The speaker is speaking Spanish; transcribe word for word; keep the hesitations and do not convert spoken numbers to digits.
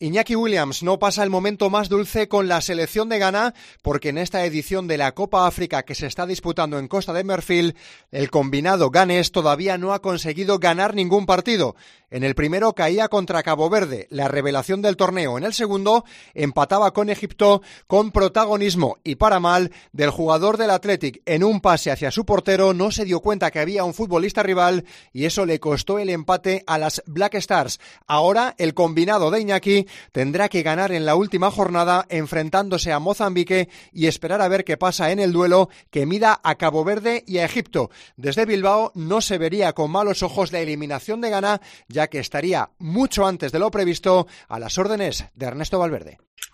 Iñaki Williams no pasa el momento más dulce con la selección de Ghana porque en esta edición de la Copa África que se está disputando en Costa de Marfil, el combinado ghanés todavía no ha conseguido ganar ningún partido. En el primero caía contra Cabo Verde, la revelación del torneo. En el segundo empataba con Egipto con protagonismo y para mal del jugador del Athletic. En un pase hacia su portero no se dio cuenta que había un futbolista rival y eso le costó el empate a las Black Stars. Ahora el combinado de Iñaki tendrá que ganar en la última jornada enfrentándose a Mozambique y esperar a ver qué pasa en el duelo que mida a Cabo Verde y a Egipto. Desde Bilbao no se vería con malos ojos la eliminación de Ghana, ya que estaría mucho antes de lo previsto a las órdenes de Ernesto Valverde.